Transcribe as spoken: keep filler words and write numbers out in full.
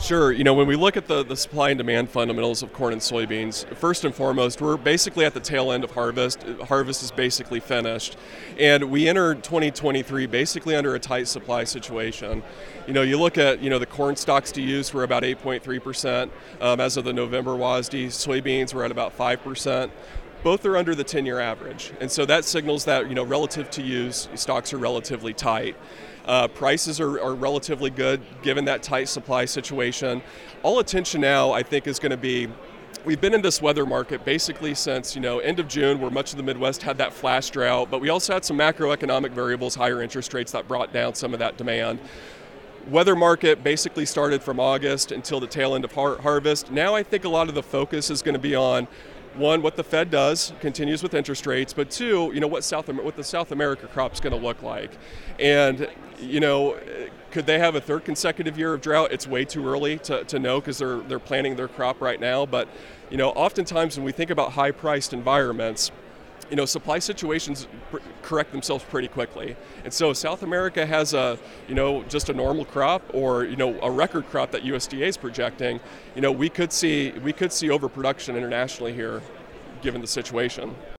Sure. You know, when we look at the, the supply and demand fundamentals of corn and soybeans, first and foremost, we're basically at the tail end of harvest. Harvest is basically finished. And we entered twenty twenty-three basically under a tight supply situation. You know, you look at, you know, the corn stocks to use were about eight point three percent um, as of the November W A S D. Soybeans were at about five percent. Both are under the ten-year average. And so that signals that, you know, relative to use, stocks are relatively tight. Uh, prices are, are relatively good given that tight supply situation. All attention now, I think, is going to be, we've been in this weather market basically since, you know, end of June, where much of the Midwest had that flash drought, but we also had some macroeconomic variables, higher interest rates, that brought down some of that demand. Weather market basically started from August until the tail end of har- harvest. Now I think a lot of the focus is going to be on, one, what the Fed does, continues with interest rates, but two, you know, what South what the South America crop's going to look like. And, you know, could they have a third consecutive year of drought? It's way too early to, to know because they're they're planting their crop right now. But, you know, oftentimes when we think about high-priced environments, you know, supply situations pr- correct themselves pretty quickly. And so if South America has a, you know, just a normal crop or, you know, a record crop that U S D A is projecting, you know, we could see we could see overproduction internationally here given the situation.